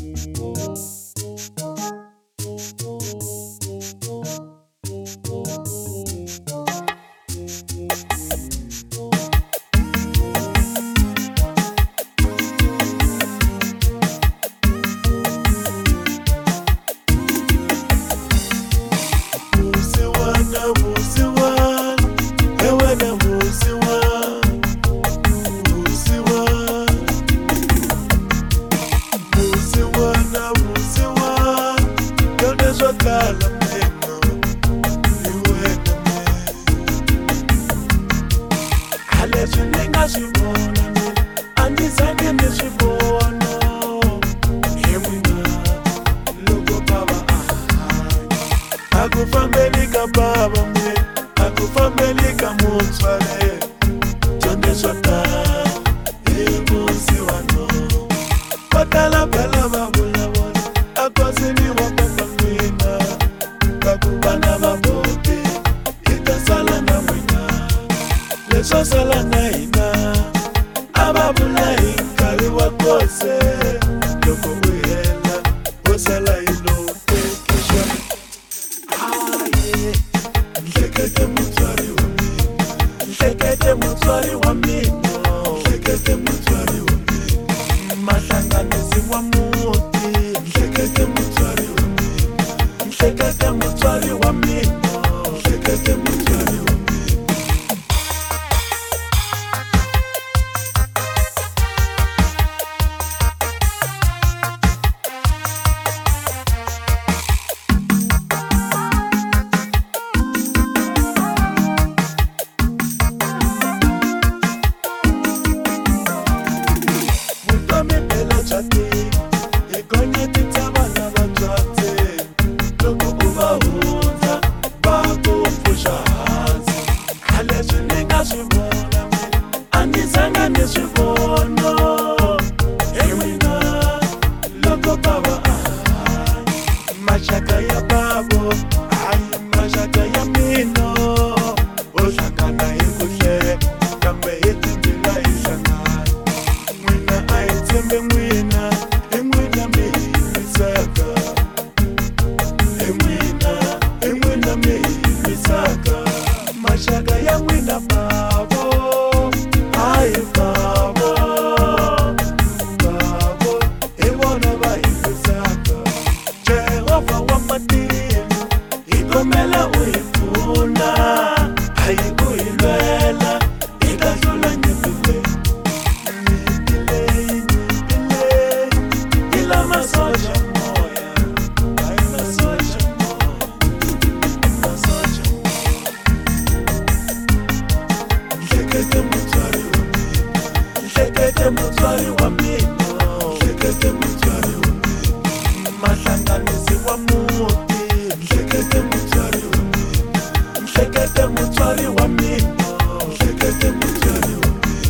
Akufambelika baba me, akufambelika mutswale, tonde shota, imusi wano. Patala pala babula wala, akwasini wapapa mwina, kakubana baboke, itasala na mwina, leso sala na ina, ababula inkali wakose, yoko uyela, osala ilo. Shekete mutswari wa mino, shekete mutswari wa mino, mahlanganisi wa muti, shekete mutswari wa mino, shekete mutswari wa mino, shekete mutswari wa mino. Mashaka ya babo, ay mashaka ya mino, oshaka na ikushe, kambe itindila ishana. Mwina aitembe mwina, emwina misaka. Emwina misaka. Mashaka ya mwina babo, ay babo, babo, ebona ba ikusaka. Jehova wa madini, ikomela uifuna, hayi uilwela, ikazula nyepile. Nyepile, ila masoja moya, hayi masoja moya, masoja moya. Shekete mutswari wa mino, shekete mutswari wa mino, shekete mutswari wa mino, mahlanganisi wa muti, shekete mutswari wa mino, shekete mutswari wa mino, shekete mutswari wa mino.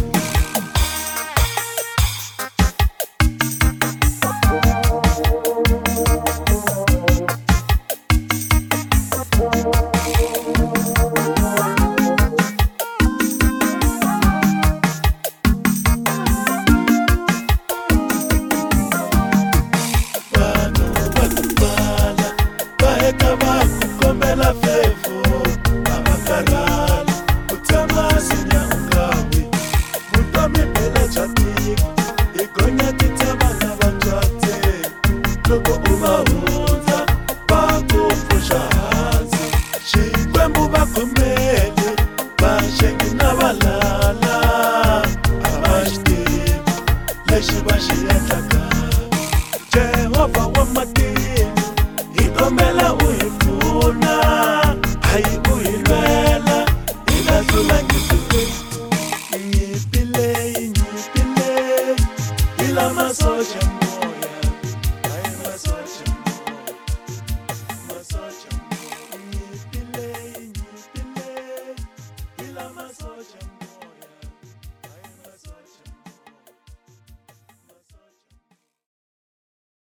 Kukomela fevo, amakarala, utamasi nyangawi, mutomi pela chati, ikonya titaba na bachate, loko umahuza, bako pusha hazi, shikwembu bakomele, bashengi na balala, abashti, leshiba